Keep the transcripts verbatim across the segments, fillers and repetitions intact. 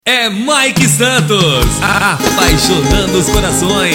É Mike Santos, apaixonando os corações.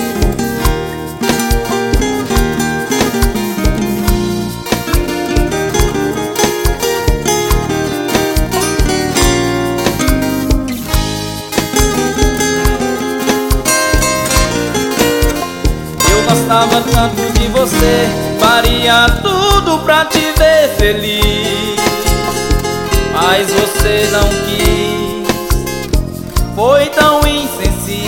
Eu gostava tanto de você, faria tudo pra te ver feliz, mas você não quis, foi tão insensível,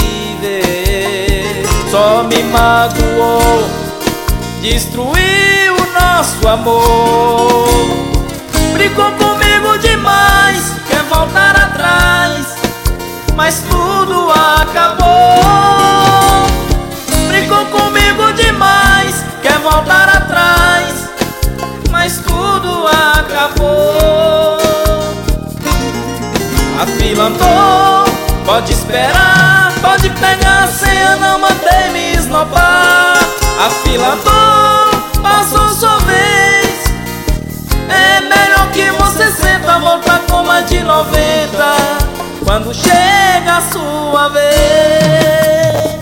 só me magoou, destruiu o nosso amor. Brigou comigo demais, quer voltar atrás, mas tudo acabou. Brigou comigo demais, quer voltar atrás, mas tudo acabou. A fila andou, pode esperar, pode pegar a senha, não mandei me esnobar. A fila andou, passou sua vez, é melhor que você senta, volta com mais de noventa, quando chega a sua vez.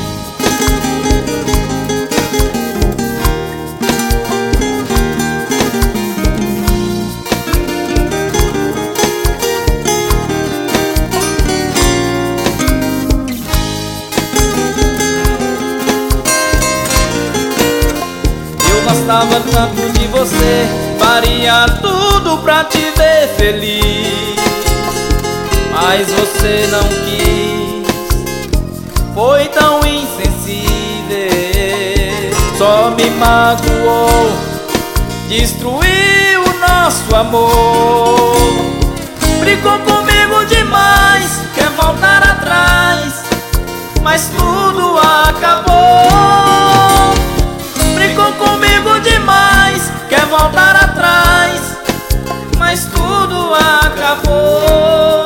Gostava tanto de você, faria tudo pra te ver feliz, mas você não quis, foi tão insensível, só me magoou, destruiu o nosso amor. Brigou comigo demais, quer voltar atrás, mas tudo acabou. Brigou comigo demais, quer voltar atrás, mas tudo acabou.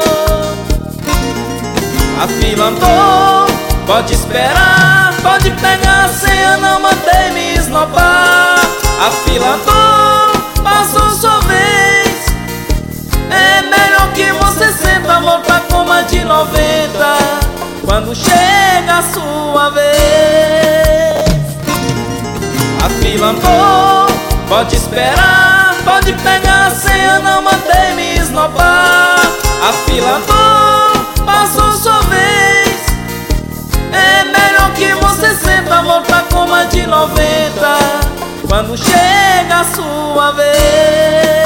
A fila andou, pode esperar, pode pegar a senha, não mandei me esnobar. A fila andou, passou sua vez, é melhor que você senta, volta com mais de noventa, quando chega a sua vez. A fila andou, pode esperar, pode pegar a senha, não mandei me esnobar. A fila andou, passou sua vez, é melhor que você senta, volta com mais de noventa, quando chega a sua vez.